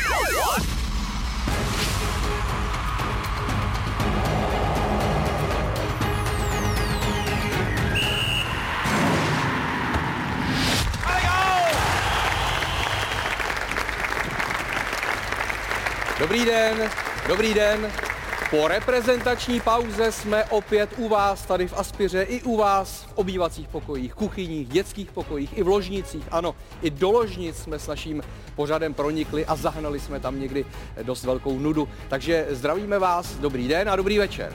Dobrý den, dobrý den. Po reprezentační pauze jsme opět u vás tady v Aspiře, i u vás v obývacích pokojích, kuchyních, dětských pokojích, i v ložnicích. Ano, i do ložnic jsme s naším pořadem pronikli a zahnali jsme tam někdy dost velkou nudu. Takže zdravíme vás, dobrý den a dobrý večer.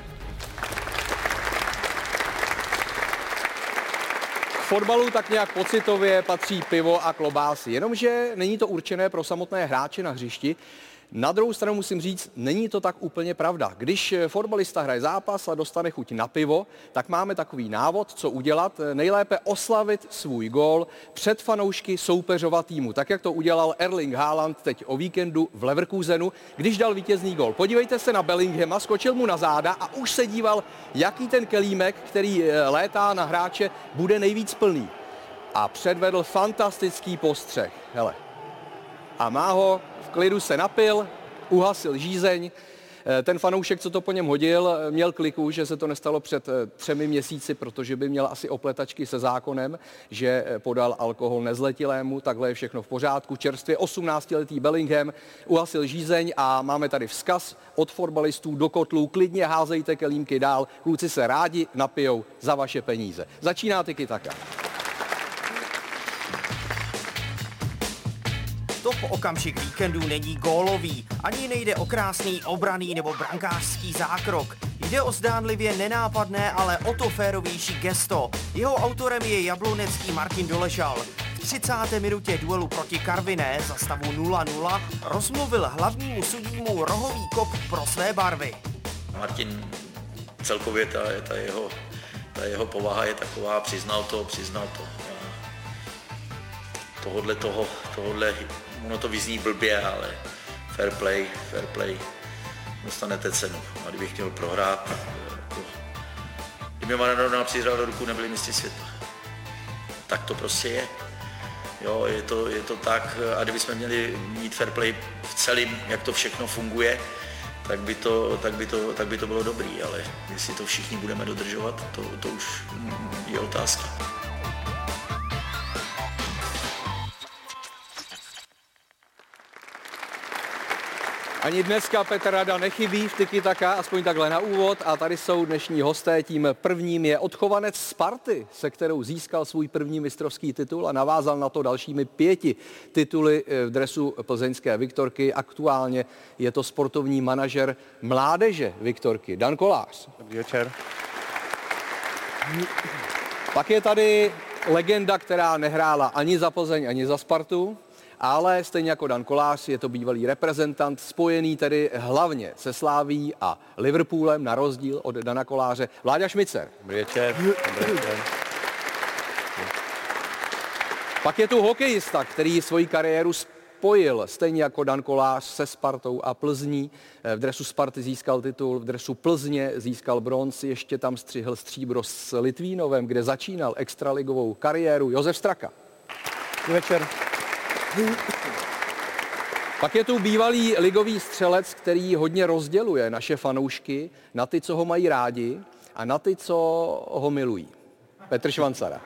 K fotbalu tak nějak pocitově patří pivo a klobásy, jenomže není to určené pro samotné hráče na hřišti. Na druhou stranu musím říct, není to tak úplně pravda. Když fotbalista hraje zápas a dostane chuť na pivo, tak máme takový návod, co udělat. Nejlépe oslavit svůj gól před fanoušky soupeřova týmu, tak jak to udělal Erling Haaland teď o víkendu v Leverkusenu, když dal vítězný gól. Podívejte se na Bellinghama, skočil mu na záda a už se díval, jaký ten kelímek, který létá na hráče, bude nejvíc plný. A předvedl fantastický postřeh. Hele. A má ho, v klidu se napil, uhasil žízeň. Ten fanoušek, co to po něm hodil, měl kliku, že se to nestalo před 3 měsíci, protože by měl asi opletačky se zákonem, že podal alkohol nezletilému, takhle je všechno v pořádku. Čerstvě 18letý Bellingham uhasil žízeň a máme tady vzkaz od fotbalistů do kotlů. Klidně házejte kelímky dál, kluci se rádi napijou za vaše peníze. Začíná tiki-taka. Top okamžik víkendu není gólový, ani nejde o krásný obranný nebo brankářský zákrok. Jde o zdánlivě nenápadné, ale o to férovější gesto. Jeho autorem je jablonecký Martin Doležal. V 30. minutě duelu proti Karviné za stavu 0-0 rozmluvil hlavnímu sudímu rohový kop pro své barvy. Martin celkově ta jeho povaha je taková, přiznal to. Tohodle, ono to vyzní blbě, ale fair play, dostanete cenu. A kdybych chtěl prohrát, kdyby Maradona přihral do ruku, nebyli mistři světa. Tak to prostě je. Jo, je to tak, a kdybychom měli mít fair play v celém, jak to všechno funguje, tak by to bylo dobrý, ale jestli to všichni budeme dodržovat, to už je otázka. Ani dneska Petr Rada nechybí v tiki-taka, aspoň takhle na úvod. A tady jsou dnešní hosté. Tím prvním je odchovanec Sparty, se kterou získal svůj první mistrovský titul a navázal na to dalšími 5 tituly v dresu plzeňské Viktorky. Aktuálně je to sportovní manažer mládeže Viktorky, Dan Kolář. Dobrý večer. Pak je tady legenda, která nehrála ani za Plzeň, ani za Spartu. Ale stejně jako Dan Kolář je to bývalý reprezentant, spojený tedy hlavně se Sláví a Liverpoolem, na rozdíl od Dana Koláře. Vláďa Šmicer. Dobrý večer. Pak je tu hokejista, který svoji kariéru spojil, stejně jako Dan Kolář, se Spartou a Plzní. V dresu Sparty získal titul, v dresu Plzně získal bronz, ještě tam střihl stříbro s Litvínovem, kde začínal extraligovou kariéru. Josef Straka. Dobrý večer. Pak je tu bývalý ligový střelec, který hodně rozděluje naše fanoušky na ty, co ho mají rádi, a na ty, co ho milují. Petr Švancara.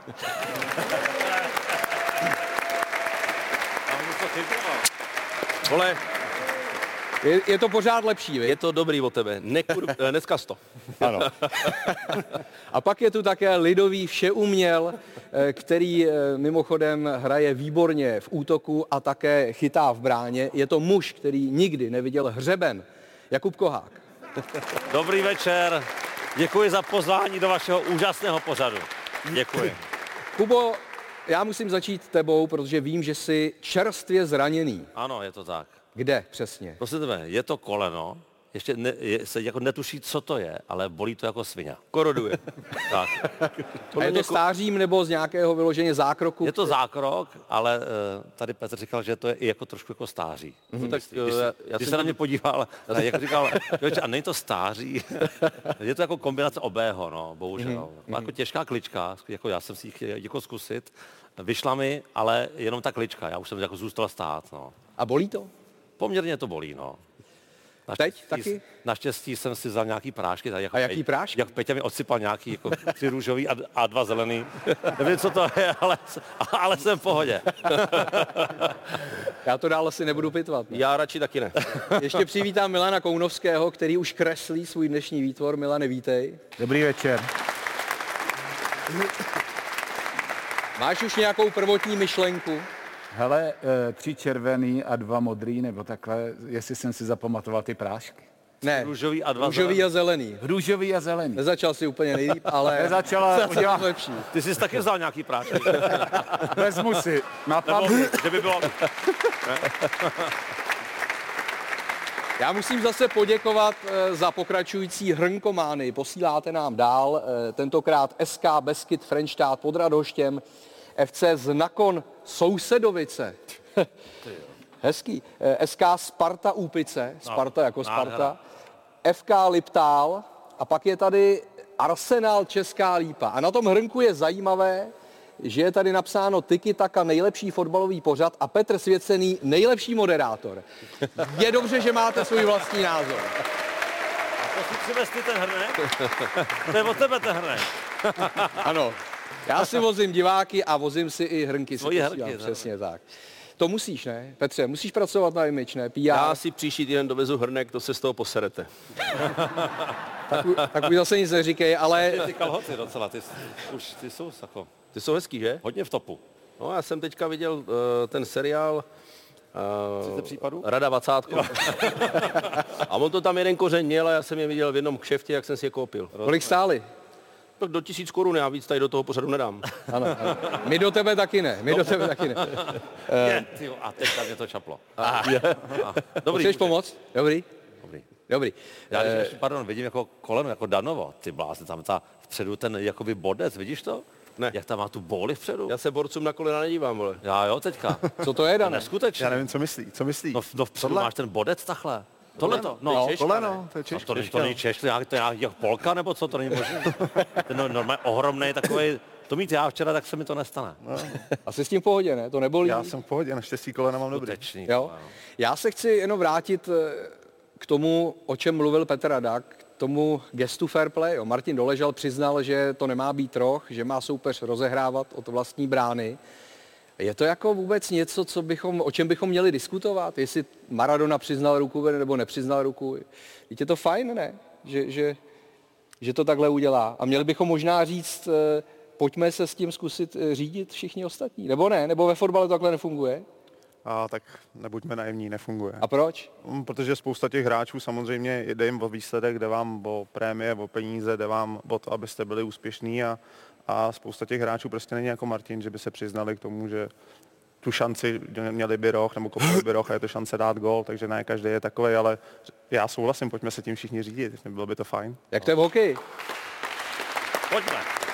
Vole, Je to pořád lepší, vy? je to dobrý od tebe. Neskaz to. Ano. A pak je tu také lidový všeuměl, který mimochodem hraje výborně v útoku a také chytá v bráně. Je to muž, který nikdy neviděl hřeben. Jakub Kohák. Dobrý večer. Děkuji za pozvání do vašeho úžasného pořadu. Děkuji. Kubo, já musím začít tebou, protože vím, že jsi čerstvě zraněný. Ano, je to tak. Kde přesně? Prosím tebe, je to koleno, ještě se jako netuší, co to je, ale bolí to jako svině. Koroduje. Tak. A je to stářím nebo z nějakého vyloženě zákroku? Je to zákrok, ale tady Petr říkal, že to je i jako trošku jako stáří. Tak Když se na mě podíval, jak říkal, a není to stáří, je to jako kombinace obého, no, bohužel. Jako těžká klička, jako já jsem si ji chtěl jako zkusit, vyšla mi, ale jenom ta klička, já už jsem jako zůstal stát, no. A bolí to? Poměrně to bolí, no. Teď taky? Naštěstí jsem si vzal nějaký prášky. Jako A jaký prášky? Jak Peťa mi odsypal nějaký, jako 3 růžový a 2 zelený. Nevím, co to je, ale jsem v pohodě. Já to dál asi nebudu pitvat. Ne? Já radši taky ne. Ještě přivítám Milana Kounovského, který už kreslí svůj dnešní výtvor. Milane, vítej. Dobrý večer. Máš už nějakou prvotní myšlenku? Hele, 3 červený a 2 modrý, nebo takhle, jestli jsem si zapamatoval ty prášky. Ne, Růžový a 2 růžový a zelený. Růžový a zelený. Nezačal si úplně nejlíp, ale Nezačala udělat lepší. Ty jsi taky vzal nějaký prášek. Vezmu si na Nebo, tabli. že by bylo... Já musím zase poděkovat za pokračující hrnkomány. Posíláte nám dál, tentokrát SK Beskyd Frenštát pod Radhoštěm, FC Znakon Sousedovice. Hezký. SK Sparta Úpice, Sparta jako Sparta. FK Liptál a pak je tady Arsenal Česká Lípa. A na tom hrnku je zajímavé, že je tady napsáno Tiki Taka nejlepší fotbalový pořad a Petr Svěcený nejlepší moderátor. Je dobře, že máte svůj vlastní názor. To si přivez ty ten hrnek? To je od tebe ten hrnek. Ano. Já si vozím diváky a vozím si i hrnky. Svoji hrnky. Přesně tak. To musíš, ne? Petře, musíš pracovat na image, ne? PR. Já si příští týden dovezu hrnek, to se z toho poserete. Tak už zase nic neříkej, ale Ty kalhoty docela, ty jsou jako Ty jsou hezký, že? hodně v topu. No, já jsem teďka viděl ten seriál 30 případů? Rada 20. A on to tam jeden kořen měl a já jsem je viděl v jednom kšeftě, jak jsem si je koupil. kolik stáli? Tak do 1000 korun, já víc tady do toho pořadu nedám. Ano. My do tebe taky ne. A teďka mě to čaplo. Dobrý. Chceš pomoct? Dobrý. Dobrý. Já když ještě, vidím jako kolem, jako Danovo, ty blázni, tam ta vpředu ten jakoby bodec, vidíš to? Ne. Jak tam má tu bóli vpředu? Já se borcům na kolena nedívám, vole. Já jo, teďka. Co to je, Dane? Neskutečně. Já nevím, co myslí. No vpředu máš ten bodec takhle. Tohle to? No, to je To není Češ, to je nějaký Polka, nebo co, to není možné. Ten normálně ohromnej takový. To mít já včera, tak se mi to nestane. Asi s tím v pohodě, ne? To nebolí? Já jsem v pohodě, naštěstí kolena mám dobrý. Skutečný. Jo? Já se chci jenom vrátit k tomu, o čem mluvil Petr Rada, k tomu gestu fair play. Jo. Martin Doležal přiznal, že to nemá být roh, že má soupeř rozehrávat od vlastní brány. Je to jako vůbec něco, o čem bychom měli diskutovat? Jestli Maradona přiznal ruku nebo nepřiznal ruku? Je to fajn, ne? Že to takhle udělá. A měli bychom možná říct, pojďme se s tím zkusit řídit všichni ostatní. Nebo ne? Nebo ve fotbale to takhle nefunguje? A tak nebuďme naivní, nefunguje. A proč? Protože spousta těch hráčů samozřejmě jde jim o výsledek, jde vám o prémie, o peníze, jde vám o to, abyste byli úspěšní a spousta těch hráčů prostě není jako Martin, že by se přiznali k tomu, že tu šanci měli by roh nebo kopali by roh a je to šance dát gól, takže ne každý je takovej, ale já souhlasím, pojďme se tím všichni řídit, bylo by to fajn. Jak to je v hokeji? Pojďme.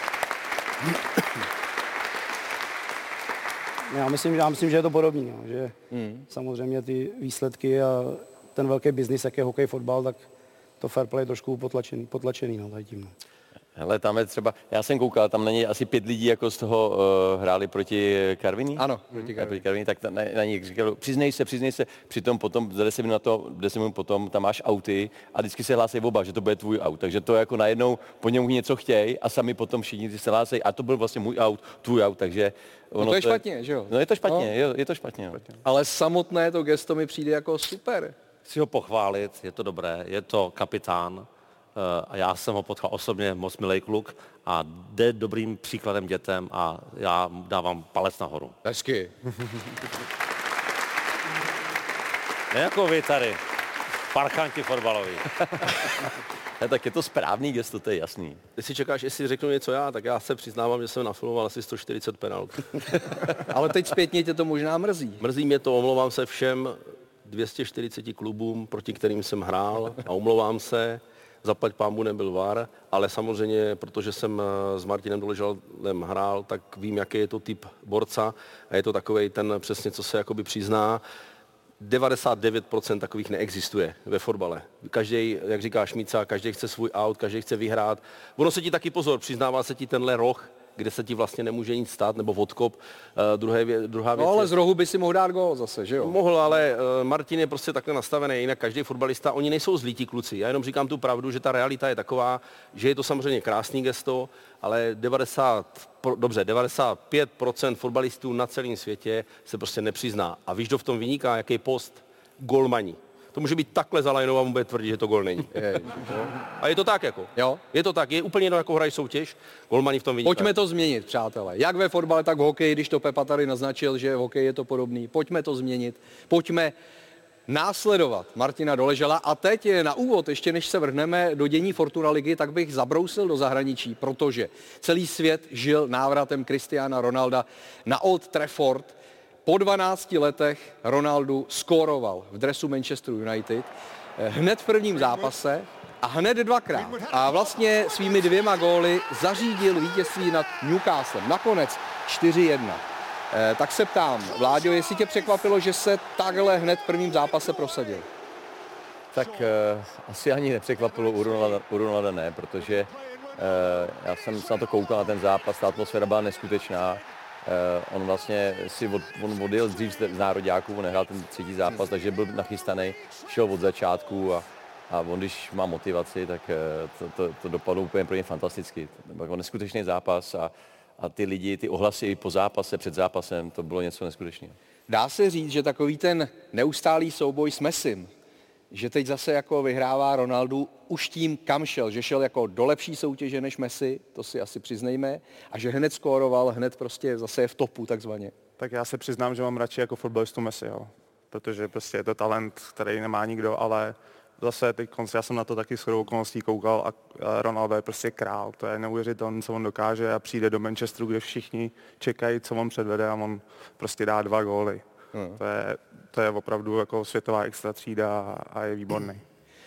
Já myslím, že je to podobný, no, že samozřejmě ty výsledky a ten velký biznis, jak je hokej, fotbal, tak to fair play je trošku potlačený no, tady tím. No. Hele, tam je třeba, já jsem koukal, tam není asi 5 lidí, jako z toho hráli proti Karviní. Ano, proti Karviní, tak na nich říkal, přiznej se, přitom potom za 10 minut potom tam máš auty a vždycky se hlásí oba, že to bude tvůj aut, takže to jako najednou po něm něco chtějí a sami potom všichni se hlásí a to byl vlastně můj aut, tvůj aut, takže... No to je špatně, že jo? No je to špatně, no. Je to špatně. No. Ale samotné to gesto mi přijde jako super. Chci ho pochválit, je to dobré, je to kapitán a já jsem ho potkal osobně, moc milej kluk a jde dobrým příkladem dětem a já dávám palec nahoru. Hezky. Ne jako vy tady, parchanti fotbaloví. Tak je to správný gesto, to je jasný. Když si čekáš, jestli řeknu něco já, tak já se přiznávám, že jsem nafilmoval asi 140 penalt. Ale teď zpětně tě to možná mrzí. Mrzí mě to, omlouvám se všem 240 klubům, proti kterým jsem hrál a omlouvám se, zaplať pánbu nebyl VAR, ale samozřejmě, protože jsem s Martinem Doležalem hrál, tak vím, jaký je to typ borca a je to takovej ten přesně, co se jakoby přizná. 99% takových neexistuje ve fotbale. Každý, jak říká Šmíca, každý chce svůj aut, každý chce vyhrát. Ono se ti taky pozor, přiznává se ti tenhle roh, kde se ti vlastně nemůže nic stát, nebo odkop. Druhá věc No ale z rohu by si mohl dát gól zase, že jo? Mohl, ale Martin je prostě takhle nastavený, jinak každý fotbalista, oni nejsou zlí ti kluci. Já jenom říkám tu pravdu, že ta realita je taková, že je to samozřejmě krásný gesto, ale 95% fotbalistů na celém světě se prostě nepřizná. A víš, kdo v tom vyniká, jaký post? Golmani. To může být takhle zalajnou a mu bude tvrdit, že to gol není. A je to tak jako. Jo? Je to tak, je úplně jedno, jako hraješ soutěž, golmani v tom vynikají. Pojďme to změnit, přátelé. Jak ve fotbale, tak v hokeji, když to Pepa tady naznačil, že v hokeji je to podobný. Pojďme to změnit. Pojďme následovat Martina Doležala. A teď na úvod, ještě než se vrhneme do dění Fortuna ligy, tak bych zabrousil do zahraničí, protože celý svět žil návratem Cristiana Ronalda na Old Trafford. Po 12 letech Ronaldo skóroval v dresu Manchester United hned v prvním zápase a hned dvakrát. A vlastně svými 2 góly zařídil vítězství nad Newcastlem. Nakonec 4-1. Tak se ptám, Vláďo, jestli tě překvapilo, že se takhle hned v prvním zápase prosadil? Tak asi ani nepřekvapilo, u Ronalda ne, protože já jsem se na to koukal, na ten zápas, ta atmosféra byla neskutečná. On vlastně on odjel dřív z nároďáků, on nehrál ten 3. zápas, takže byl nachystaný, šel od začátku a on, když má motivaci, tak to dopadlo úplně pro ně fantasticky. Byl neskutečný zápas a ty lidi, ty ohlasy po zápase, před zápasem, to bylo něco neskutečného. Dá se říct, že takový ten neustálý souboj s Messim, že teď zase jako vyhrává Ronaldo už tím, kam šel, že šel jako do lepší soutěže než Messi, to si asi přiznejme, a že hned skóroval, hned prostě zase je v topu takzvaně. Tak já se přiznám, že mám radši jako fotbalistu Messiho, protože prostě je to talent, který nemá nikdo, ale zase teď já jsem na to taky shodou okolností koukal a Ronaldo je prostě král, to je neuvěřitelné, co on dokáže a přijde do Manchesteru, kde všichni čekají, co on předvede a on prostě dá 2 góly. To je opravdu jako světová extra třída a je výborný.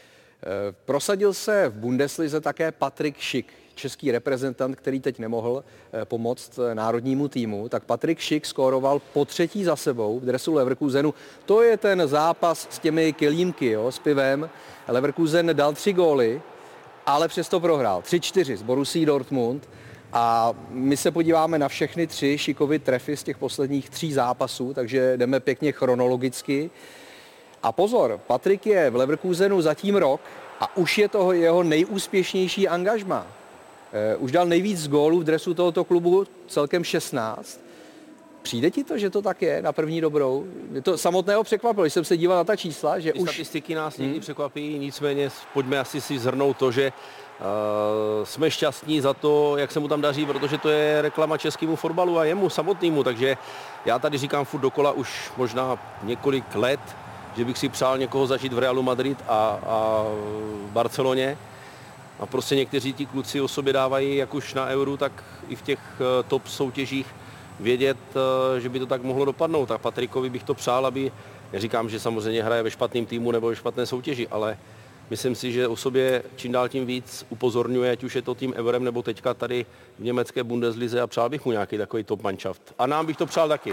Prosadil se v Bundeslize také Patrik Schick, český reprezentant, který teď nemohl pomoct národnímu týmu. Tak Patrik Schick skóroval po 3. za sebou v dresu Leverkusenu. To je ten zápas s těmi kelímky, jo, s pivem. Leverkusen dal 3 góly, ale přesto prohrál. 3-4 s Borussií Dortmund. A my se podíváme na všechny 3 Schickovy trefy z těch posledních 3 zápasů, takže jdeme pěkně chronologicky. A pozor, Patrik je v Leverkusenu zatím rok a už je to jeho nejúspěšnější angažmá. Už dal nejvíc gólů v dresu tohoto klubu, celkem 16. Přijde ti to, že to tak je na první dobrou? Mě to samotného překvapilo, když jsem se díval na ta čísla, že ty už... Statistiky nás někdy překvapí, nicméně pojďme asi si zhrnout to, že jsme šťastní za to, jak se mu tam daří, protože to je reklama českému fotbalu a jemu samotnému, takže já tady říkám furt dokola už možná několik let, že bych si přál někoho zažít v Realu Madrid a v Barceloně. A prostě někteří ti kluci o sobě dávají, jak už na Euru, tak i v těch top soutěžích vědět, že by to tak mohlo dopadnout. A Patrikovi bych to přál, aby, neříkám, že samozřejmě hraje ve špatném týmu nebo ve špatné soutěži, ale myslím si, že o sobě čím dál tím víc upozorňuje, ať už je to tým Everem nebo teďka tady v německé Bundeslize a přál bych mu nějaký takový top manšaft. A nám bych to přál taky.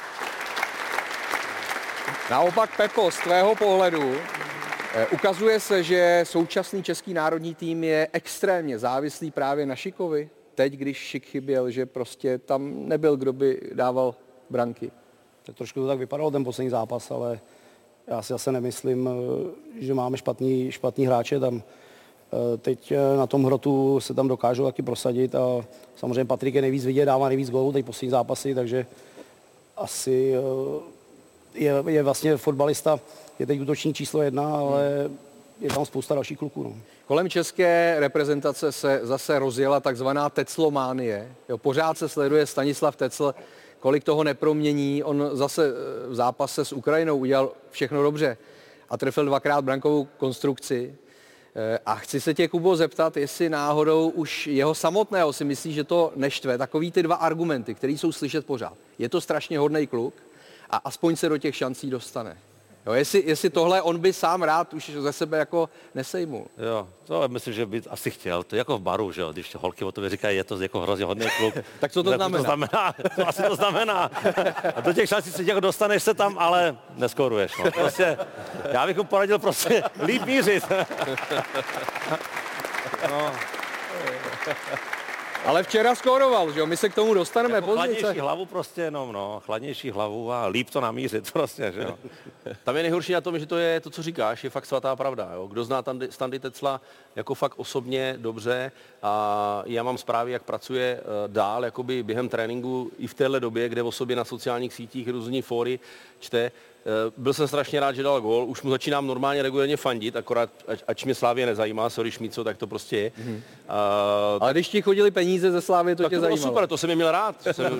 Naopak, Pepo, z tvého pohledu ukazuje se, že současný český národní tým je extrémně závislý právě na Schickovi. Teď, když Schick chyběl, že prostě tam nebyl, kdo by dával branky. Tak trošku to tak vypadalo ten poslední zápas, ale já si zase nemyslím, že máme špatný hráče tam. Teď na tom hrotu se tam dokážou taky prosadit a samozřejmě Patrik je nejvíc vidět, dává nejvíc gólů teď poslední zápasy, takže asi je vlastně fotbalista, je teď útočník číslo 1, ale je tam spousta dalších kluků. No. Kolem české reprezentace se zase rozjela takzvaná Teclománie. Jo, pořád se sleduje Stanislav Tecl, kolik toho nepromění. On zase v zápase s Ukrajinou udělal všechno dobře a trefil 2krát brankovou konstrukci. A chci se tě, Kubo, zeptat, jestli náhodou už jeho samotného si myslí, že to neštve. Takový ty 2 argumenty, které jsou slyšet pořád. Je to strašně hodnej kluk a aspoň se do těch šancí dostane. Jo, jestli tohle on by sám rád už ze sebe jako nesejmul. Jo, to myslím, že by asi chtěl. To je jako v baru, že jo, když holky o tobě říkají, je to jako hrozně hodný kluk. Tak co to znamená? Co asi to znamená? A do těch šancí se dostaneš se tam, ale neskoruješ. No. Prostě, já bych mu poradil prostě líp mířit. No. Ale včera skóroval, že jo? My se k tomu dostaneme Jako později. chladnější hlavu prostě jenom, no. Chladnější hlavu a líp to namířit prostě, že jo. Tam je nejhorší na tom, že to je to, co říkáš, je fakt svatá pravda. Jo? Kdo zná Standy Tecla jako fakt osobně dobře a já mám zprávy, jak pracuje dál jakoby během tréninku i v téhle době, kde o sobě na sociálních sítích různý fóry čte. Byl jsem strašně rád, že dal gól, už mu začínám normálně regulérně fandit, akorát ač mě Slávě nezajímá, sorry Šmíco, tak to prostě je. Ale když ti chodili peníze ze Slávy, to tě zajímalo. Super, to jsem je měl rád.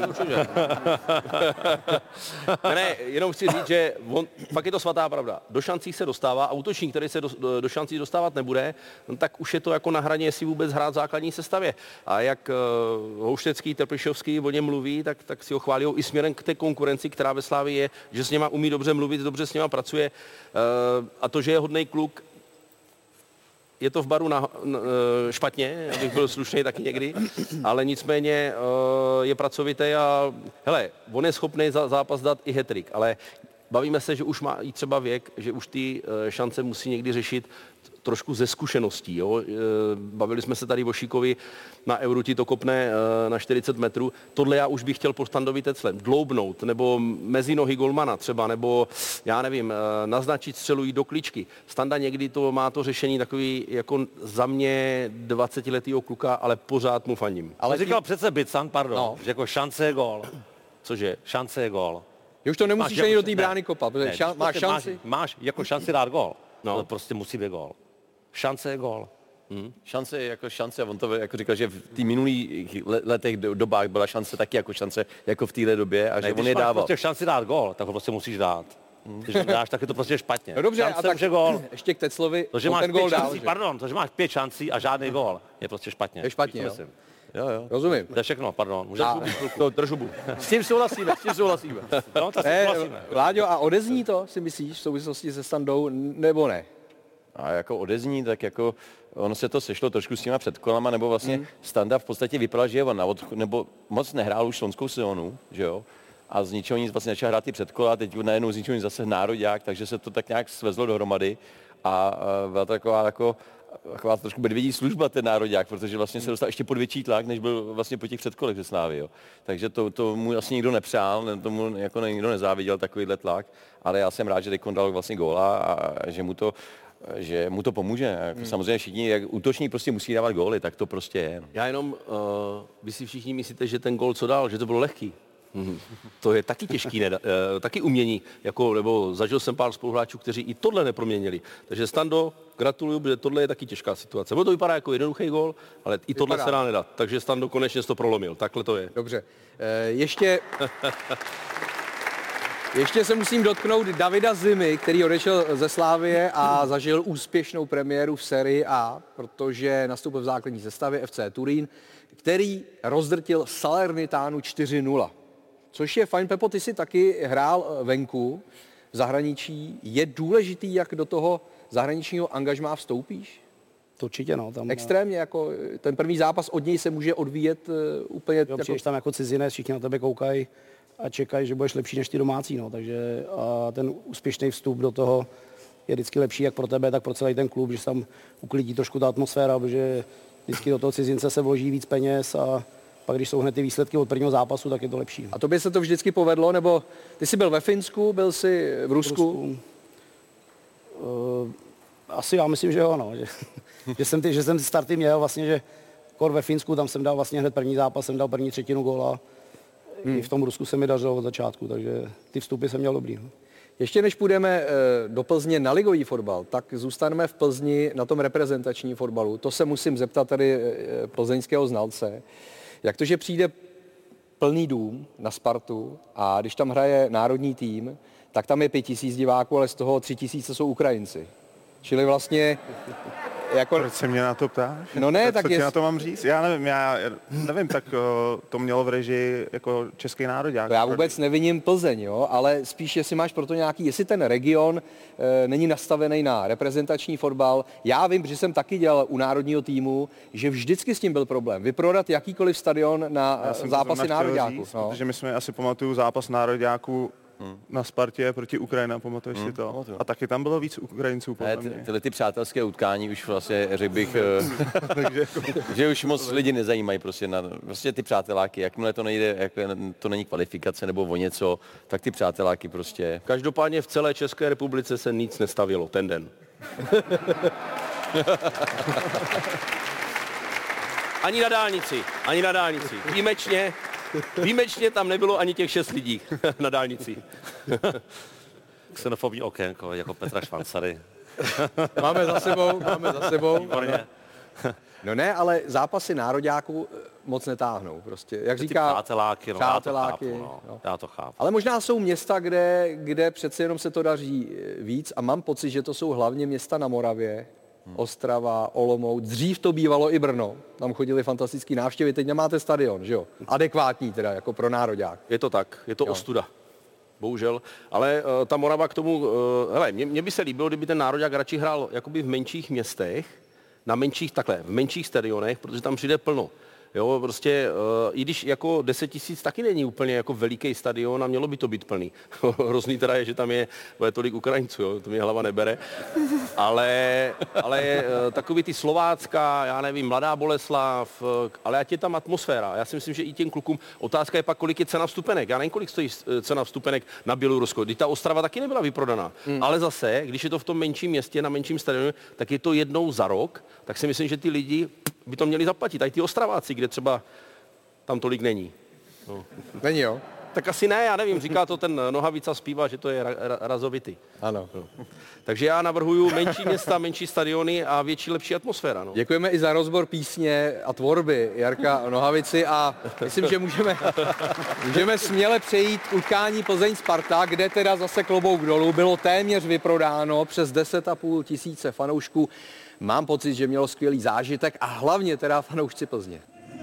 Ne, jenom chci říct, že fakt je to svatá pravda. Do šancí se dostává a útočník, který se do šancí dostávat nebude, no, tak už je to jako na hraně, jestli vůbec hrát v základní sestavě. A jak Houštecký, Trpišovský o něm mluví, tak si ho chválí i směrem k té konkurenci, která ve Slávii je, že s něma umí dobře mluvit, dobře s něma pracuje a to, že je hodnej kluk, je to v baru špatně, abych byl slušný taky někdy, ale nicméně je pracovitý a hele, on je schopný za zápas dát i hat-trick, ale bavíme se, že už má i třeba věk, že už ty šance musí někdy řešit trošku ze zkušeností. Jo? Bavili jsme se tady o Šíkovi, na Euru ti to kopne na 40 metrů. Tohle já už bych chtěl po Standovi Teclem dloubnout, nebo mezi nohy golmana třeba, nebo já nevím, naznačit střelu jít do kličky. Standa někdy to má to řešení takový jako za mě 20letýho kluka, ale pořád mu fandím. Ale říkal přece Bican, pardon, no. Že jako šance je gól. Cože? Šance je gól. Už to nemusíš ani do té brány kopat, protože máš šanci. Máš jako šanci dát gól. No. To prostě musí být gól. Šance je gól. Šance je jako šance, on to jako říkal, že v té minulých letech dobách byla šance taky jako šance, jako v téhle době a že on je dával. Když prostě šanci dát gól, tak ho prostě musíš dát. Když nedáš, tak je to prostě špatně. No dobře, šance, a tak gól. Ještě k Teclovi, To, že máš ten gól dál. to, že máš 5 šancí a žádný gól, je prostě špatně. Je špatně, jo. Jo. Rozumím. To je všechno, pardon. Můžeš To držubu. S tím souhlasíme. No, to souhlasíme. Láďo, a odezní to, si myslíš, v souvislosti se Standou, nebo ne? A jako odezní, tak jako ono se to sešlo trošku s těma předkolama, nebo vlastně Standa v podstatě vypadal, že je on nebo moc nehrál už loňskou sezónu, že jo? A z ničeho nic vlastně začal hrát ty předkola, teď najednou z ničeho nic zase nároďák, takže se to tak nějak svezlo dohromady a byla to taková trošku medvědí služba ten nároďák, protože vlastně se dostal ještě pod větší tlak, než byl vlastně po těch předkolech ze Slávy, jo. Takže to mu vlastně nikdo nepřál, tomu jako nikdo nezáviděl takovýhle tlak, ale já jsem rád, že teď dal vlastně góla a že mu to pomůže. Samozřejmě všichni, jak útočník prostě musí dávat góly, tak to prostě je. No. Já jenom, vy si všichni myslíte, že ten gól, co dal, že to bylo lehký. To je taky těžký, taky umění, nebo zažil jsem pár spoluhráčů, kteří i tohle neproměnili. Takže Stando, gratuluju, protože tohle je taky těžká situace. Ono to vypadá jako jednoduchý gól, ale i tohle se dá nedat. Takže Stando konečně to prolomil, takhle to je. Dobře, ještě se musím dotknout Davida Zimy, který odešel ze Slávie a zažil úspěšnou premiéru v sérii A, protože nastoupil v základní sestavě FC Turín, který rozdrtil Salernitánu 4-0. Což je fajn, Pepo, ty jsi taky hrál venku v zahraničí. Je důležitý, jak do toho zahraničního angažmá vstoupíš? To určitě, no. Tam, extrémně, jako ten první zápas od něj se může odvíjet úplně... Jo, přijdeš tam jako cizinec, všichni na tebe koukají a čekají, že budeš lepší než ty domácí, no. Takže a ten úspěšný vstup do toho je vždycky lepší jak pro tebe, tak pro celý ten klub, že se tam uklidí trošku ta atmosféra, protože vždycky do toho cizince se vloží víc peněz a pak když jsou hned ty výsledky od prvního zápasu, tak je to lepší. A tobě se to vždycky povedlo, nebo ty jsi byl ve Finsku, byl jsi v Rusku? Asi já myslím, že jo, no. Že jsem starty měl vlastně, že ve Finsku, tam jsem dal vlastně hned první zápas, jsem dal první třetinu góla. I v tom Rusku se mi dařilo od začátku, takže ty vstupy jsem měl dobrý. No. Ještě než půjdeme do Plzně na ligový fotbal, tak zůstaneme v Plzni na tom reprezentačním fotbalu. To se musím zeptat tady plzeňského znalce. Jak to, že přijde plný dům na Spartu a když tam hraje národní tým, tak tam je 5000 diváků, ale z toho 3000 jsou Ukrajinci. Čili vlastně... Jako... Proč se mě na to ptáš? No ne, tak co ti na to mám říct? Já nevím, tak to mělo v režii jako český nároďák. Já vůbec neviním Plzeň, jo, ale spíš, jestli máš proto jestli ten region není nastavený na reprezentační fotbal. Já vím, že jsem taky dělal u národního týmu, že vždycky s tím byl problém. Vyprodat jakýkoliv stadion na zápasy nároďáků. No. Protože my jsme asi pamatuju zápas nároďáků Na Spartě proti Ukrajině, pamatuješ si to? Pamatuju. A taky tam bylo víc Ukrajinců, podle mě. Tyhle ty přátelské utkání už vlastně, řekl bych, že už moc lidi nezajímají prostě ty přáteláky. Jakmile to nejde, to není kvalifikace nebo o něco, tak ty přáteláky prostě. Každopádně v celé České republice se nic nestavilo ten den. Ani na dálnici. Výjimečně tam nebylo ani těch 6 lidí na dálnici. Xenofobní okénko, jako Petra Švancary. Máme za sebou. Výborně. No ne, ale zápasy nároďáků moc netáhnou prostě. Jak Ty říká, přáteláky, no, přáteláky, já to chápu, no. Já to chápu. Ale možná jsou města, kde přece jenom se to daří víc a mám pocit, že to jsou hlavně města na Moravě, Ostrava, Olomouc, dřív to bývalo i Brno, tam chodili fantastický návštěvy, teď nemáte stadion, že jo? Adekvátní teda, jako pro nároďák. Je to tak, je to ostuda. Bohužel, ale ta Morava k tomu, hele, mně by se líbilo, kdyby ten nároďák radši hrál jakoby v menších městech, v menších stadionech, protože tam přijde plno. Jo, prostě, i když jako 10 000 taky není úplně jako veliký stadion a mělo by to být plný. Hrozný teda je, že tam je tolik Ukrajinců, jo, to mě hlava nebere. Ale takový ty Slovácka, já nevím, Mladá Boleslav, ale ať je tam atmosféra. Já si myslím, že i těm klukům, otázka je pak, kolik je cena vstupenek. Já nevím, kolik stojí cena vstupenek na Bělorusko. Když ta Ostrava taky nebyla vyprodaná. Ale zase, když je to v tom menším městě, na menším stadionu, tak je to jednou za rok, tak si myslím, že ty lidi by to měli zaplatit. A i ty Ostraváci, kde třeba tam tolik není. No. Není, jo? Tak asi ne, já nevím, říká to ten Nohavica, zpívá, že to je razovitý. Ano. No. Takže já navrhuju menší města, menší stadiony a větší, lepší atmosféra. No. Děkujeme i za rozbor písně a tvorby Jarka Nohavici a myslím, že můžeme směle přejít k utkání Plzeň-Sparta, kde teda zase klobouk dolů bylo téměř vyprodáno přes 10 500 fanoušků. Mám pocit, že mělo skvělý zážitek a hlavně teda fanoušci Plzně.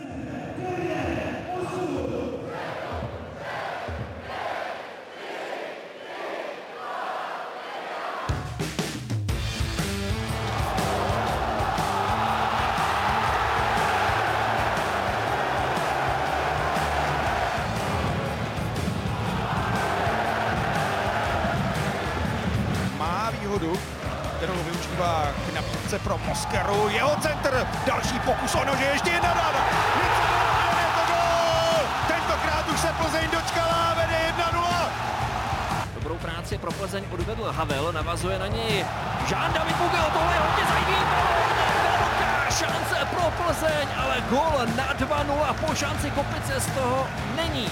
Má výhodu, kterou využívá k nabídce pro Moskeru. Jeho centr, další pokus o nože, ještě jedna dáda. Je to gól! Tentokrát už se Plzeň dočkala, vede 1-0. Dobrou práci pro Plzeň odvedl Havel, navazuje na něj Jean David Bugel, tohle je hodně zajímavý balón, velká šance pro Plzeň, ale gól na 2-0 po šanci Kopice z toho není.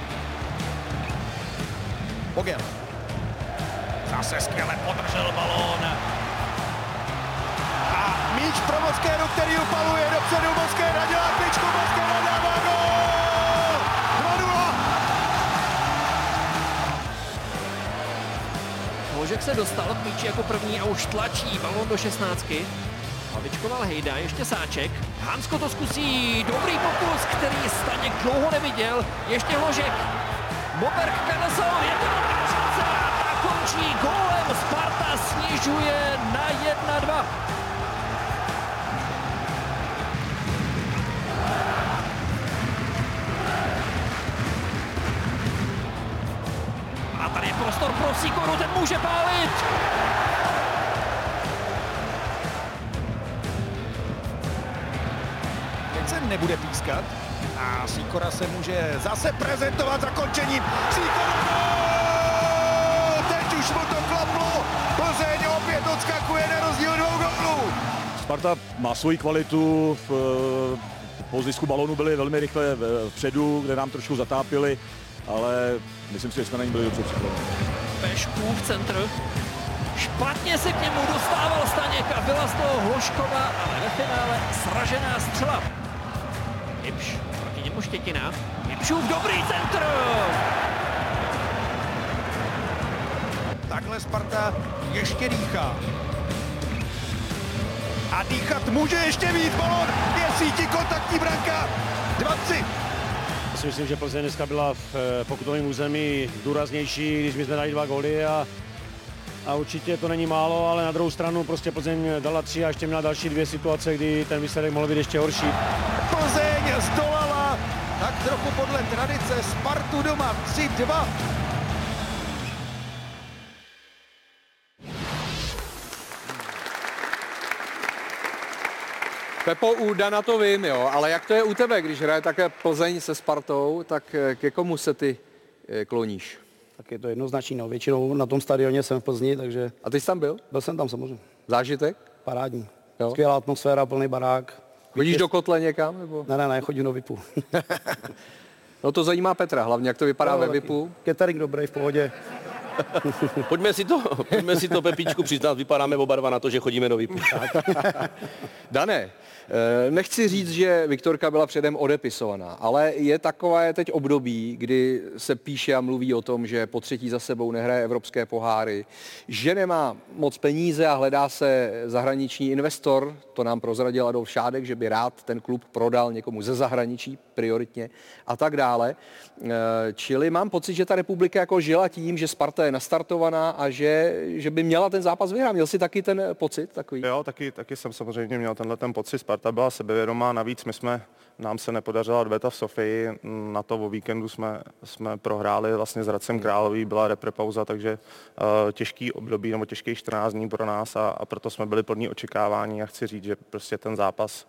Bugel. Zase skvěle podržel balón. A míč pro Moskeru, který upaluje dopředu. Moskera dělá kličku, Moskera dává gól! 2-0. Ložek se dostal k míči jako první a už tlačí balón do 16. Hlavičkoval Hejda, ještě Sáček. Hansko to zkusí, dobrý pokus, který Staněk dlouho neviděl. Ještě Ložek. Moberg Kanasal, je to dobrá šance a končí gólem. Sparta snižuje na 1-2. A tady je prostor pro Sikoru, ten může pálit. Teď se nebude pískat a Sikora se může zase prezentovat zakončením. Sikora gól! Teď už mu to klaplo. Plzeň opět odskakuje na rozdíl 2 gólů. Sparta má svoji kvalitu, po zisku balónu byli velmi rychle vpředu, kde nám trošku zatápili, ale myslím si, že jsme na ní byli dobře připraveni. Peškův centr. Špatně se k němu dostával Staněk a byla z toho Hloškova, ale ve finále sražená střela. Hybš, proti němu Štětina. Hybšův dobrý centr! Takhle Sparta ještě dýchá. A dýchat může ještě víc. Balón je v síti, kontaktní branka. 2-3. Já si myslím, že Plzeň dneska byla v pokutovém území důraznější, když my jsme dali 2 góly a určitě to není málo, ale na druhou stranu prostě Plzeň dala 3 a ještě měla další 2 situace, kdy ten výsledek mohl být ještě horší. Plzeň zdolala tak trochu podle tradice Spartu doma 3-2. Pepo, u Dana to vím, jo, ale jak to je u tebe, když hraje také Plzeň se Spartou, tak ke komu se ty kloníš? Tak je to jednoznačný, no. Většinou na tom stadioně jsem v Plzni, takže... A ty jsi tam byl? Byl jsem tam samozřejmě. Zážitek? Parádní. Jo. Skvělá atmosféra, plný barák. Chodíš do kotle někam? Nebo? Ne, chodím do VIPu. No to zajímá Petra, hlavně jak to vypadá ve VIPu. Catering dobrý, v pohodě. Pojďme si to Pepíčku přiznat, vypadáme oba dva na to, že chodíme do VIPu. Dané, nechci říct, že Viktorka byla předem odepisovaná, ale je takové teď období, kdy se píše a mluví o tom, že po třetí za sebou nehraje evropské poháry, že nemá moc peníze a hledá se zahraniční investor, to nám prozradil Adolf Šádek, že by rád ten klub prodal někomu ze zahraničí prioritně a tak dále. Čili mám pocit, že ta republika jako žila tím, že Sparta je nastartovaná a že by měla ten zápas vyhrát. Měl jsi taky ten pocit takový? Jo, taky jsem samozřejmě měl ten pocit. Sparta byla sebevědomá, navíc nám se nepodařila odveta v Sofii, na to o víkendu jsme prohráli vlastně s Hradcem Králové, byla reprepauza, takže těžký období nebo těžký 14 dní pro nás a proto jsme byli plní očekávání a chci říct, že prostě ten zápas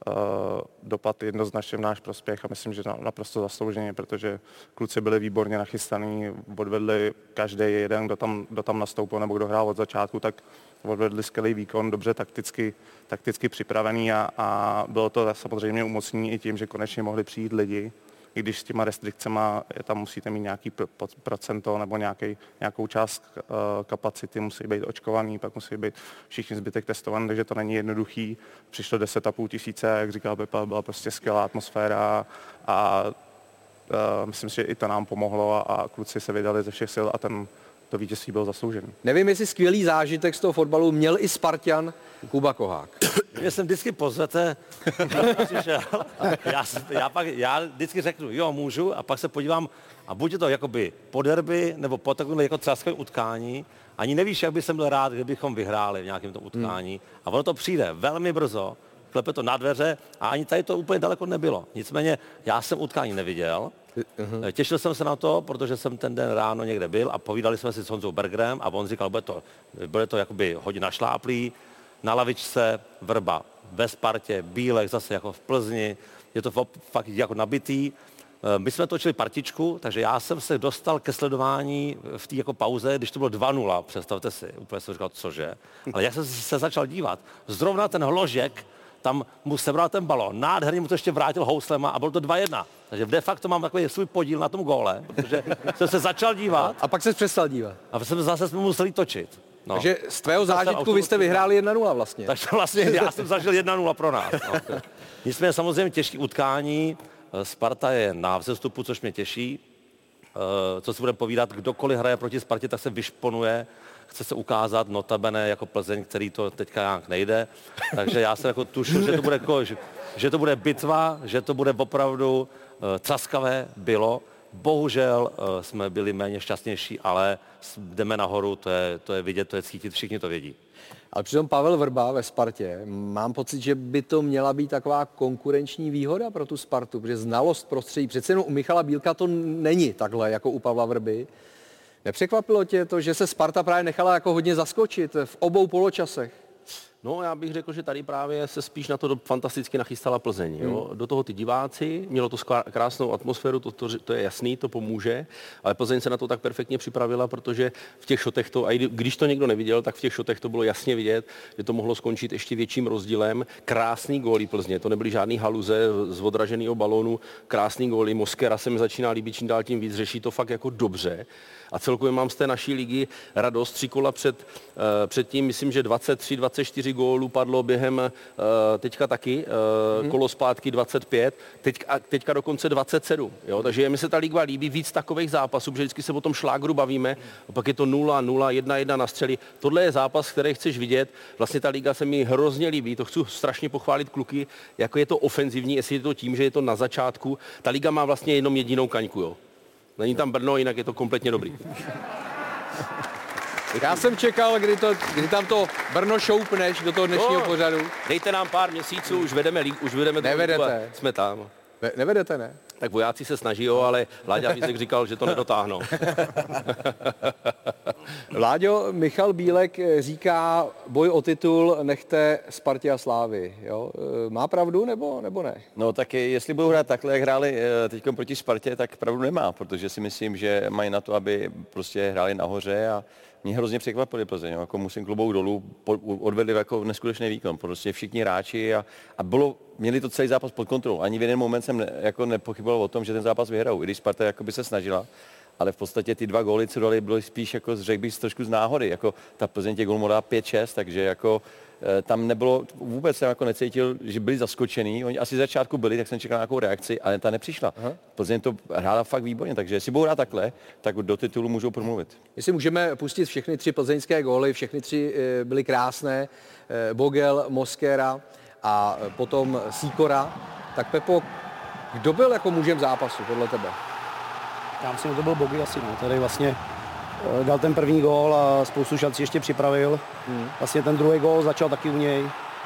dopad jednoznačně v náš prospěch a myslím, že naprosto zaslouženě, protože kluci byli výborně nachystaný, odvedli každý jeden, kdo tam nastoupil nebo kdo hrál od začátku, tak odvedli skvělý výkon, dobře takticky připravený a bylo to samozřejmě umocnění i tím, že konečně mohli přijít lidi, i když s těma restrikcema tam musíte mít nějaký procento nebo nějakou část kapacity, musí být očkovaný, pak musí být všichni zbytek testovaný, takže to není jednoduchý. Přišlo 10,5 tisíce, jak říkal Pepa, byla prostě skvělá atmosféra a myslím si, že i to nám pomohlo a kluci se vydali ze všech sil a to vítězství byl zasloužený. Nevím, jestli skvělý zážitek z toho fotbalu měl i Spartan Kuba Kohák. Mě jsem vždycky pozvete, přišel, já vždycky řeknu, jo, můžu, a pak se podívám, a buď je to jakoby po derby, nebo po takovém jako třáskovém utkání, ani nevíš, jak by jsem byl rád, kdybychom vyhráli v nějakém tom utkání. A ono to přijde velmi brzo, klepe to na dveře a ani tady to úplně daleko nebylo. Nicméně já jsem utkání neviděl, těšil jsem se na to, protože jsem ten den ráno někde byl a povídali jsme si s Honzou Bergerem a on říkal, bude to jakoby hodně našláplý, na lavičce Vrba, ve Spartě, Bílek zase jako v Plzni, je to fakt jako nabitý. My jsme točili partičku, takže já jsem se dostal ke sledování v té jako pauze, když to bylo 2-0, představte si, úplně jsem říkal, cože. Ale jak jsem se začal dívat, zrovna ten Hložek, tam mu sebral ten balón, nádherně mu to ještě vrátil houslema a bylo to 2-1. Takže de facto mám takový svůj podíl na tom góle, protože jsem se začal dívat. A pak se přestal dívat. A zase jsme museli točit. No. Takže z tvého zážitku vy jste vyhráli 1-0 vlastně. Takže vlastně já jsem zažil 1-0 pro nás. No. Nicméně samozřejmě těžké utkání. Sparta je na vzestupu, což mě těší. Co si budeme povídat, kdokoliv hraje proti Spartě, tak se vyšponuje. Chce se ukázat notabene jako Plzeň, který to teďka nějak nejde. Takže já jsem jako tušil, že to bude bitva, že to bude opravdu třaskavé, bylo. Bohužel jsme byli méně šťastnější, ale jdeme nahoru, to je vidět, to je cítit, všichni to vědí. Ale přitom Pavel Vrba ve Spartě, mám pocit, že by to měla být taková konkurenční výhoda pro tu Spartu, protože znalost prostředí, přece jenom u Michala Bílka to není takhle jako u Pavla Vrby. Nepřekvapilo tě to, že se Sparta právě nechala jako hodně zaskočit v obou poločasech? No, já bych řekl, že tady právě se spíš na to fantasticky nachystala Plzeň. Jo? Do toho ty diváci, mělo to krásnou atmosféru, to je jasný, to pomůže, ale Plzeň se na to tak perfektně připravila, protože v těch šotech a když to někdo neviděl, tak v těch šotech to bylo jasně vidět, že to mohlo skončit ještě větším rozdílem. Krásný góly Plzně, to nebyly žádný haluze z odraženého balónu, krásný góly. Moskera se mi začíná líbit čím dál tím víc, řeší to fakt jako dobře. A celkově mám z té naší ligy radost. 3 kola předtím, myslím, že 23-24 gólů padlo během teďka taky, kolo zpátky 25, teďka dokonce 27. Jo? Takže mi se ta liga líbí víc takových zápasů, protože vždycky se o tom šlágru bavíme, a pak je to 0-0, 1-1 na střely. Tohle je zápas, který chceš vidět. Vlastně ta liga se mi hrozně líbí, to chci strašně pochválit kluky, jako je to ofenzivní, jestli je to tím, že je to na začátku. Ta liga má vlastně jenom jedinou kaňku, jo. Není tam Brno, jinak je to kompletně dobrý. Já jsem čekal, kdy tam to Brno šoupneš do toho dnešního pořadu. Dejte nám pár měsíců, už vedeme Nevedete. Jsme tam. Nevedete, ne? Tak vojáci se snaží, ale Láďa Vízek říkal, že to nedotáhnou. Láďo, Michal Bílek říká, boj o titul nechte Spartě a Slávy. Jo? Má pravdu nebo ne? No tak jestli budou hrát takhle, jak hráli teď proti Spartě, tak pravdu nemá, protože si myslím, že mají na to, aby prostě hráli nahoře a mě hrozně překvapili Plzeň, jako musím klobouk dolů, odvedli jako neskutečný výkon, prostě všichni hráči a měli to celý zápas pod kontrolou. Ani v jeden moment jsem nepochyboval o tom, že ten zápas vyhrajou, i když Sparta jakoby se snažila, ale v podstatě ty 2 góly, co dali, bylo spíš jako řekl bych trošku z náhody, jako ta Plzeň těch gólů mohla 5-6, takže jako tam nebylo, vůbec jsem jako necítil, že byli zaskočený, oni asi z začátku byli, tak jsem čekal nějakou reakci, ale ta nepřišla. Plzeň to hrála fakt výborně, takže jestli budou hrát takhle, tak do titulu můžou promluvit. Jestli můžeme pustit všechny 3 plzeňské góly, všechny 3 byly krásné, Bogel, Mosquera a potom Sýkora, tak Pepo, kdo byl jako mužem zápasu podle tebe? Já myslím, že to byl Bogi asi, no. Tady vlastně dal ten první gól a spoustu šancí ještě připravil. Vlastně ten druhý gól začal taky u něj.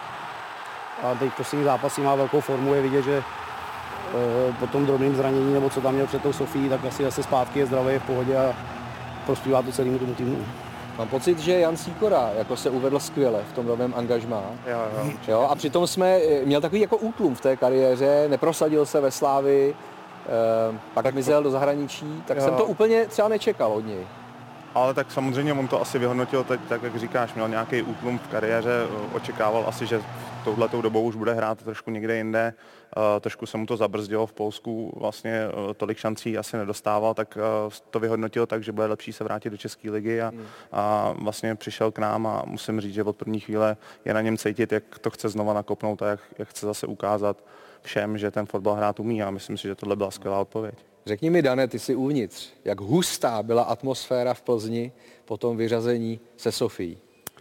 A teď poslední zápasy má velkou formu, je vidět, že po tom drobném zranění, nebo co tam měl před tou Sofií, tak asi zase zpátky je zdravý, je v pohodě a prospívá to celému tomu týmu. Mám pocit, že Jan Sýkora jako se uvedl skvěle v tom novém angažmá. Jo, a přitom měl takový jako útlum v té kariéře, neprosadil se ve Slávii, pak mizel do zahraničí, tak jsem to úplně třeba nečekal od něj. Ale tak samozřejmě on to asi vyhodnotil teď, tak jak říkáš, měl nějaký útlum v kariéře, očekával asi, že touhletou dobou už bude hrát trošku někde jinde. Trošku se mu to zabrzdilo v Polsku, vlastně tolik šancí asi nedostával, tak to vyhodnotil tak, že bude lepší se vrátit do České ligy a vlastně přišel k nám a musím říct, že od první chvíle je na něm cítit, jak to chce znova nakopnout a jak chce zase ukázat všem, že ten fotbal hrát umí a myslím si, že tohle byla skvělá odpověď. Řekni mi, Dane, ty jsi uvnitř. Jak hustá byla atmosféra v Plzni po tom vyřazení se Sofií?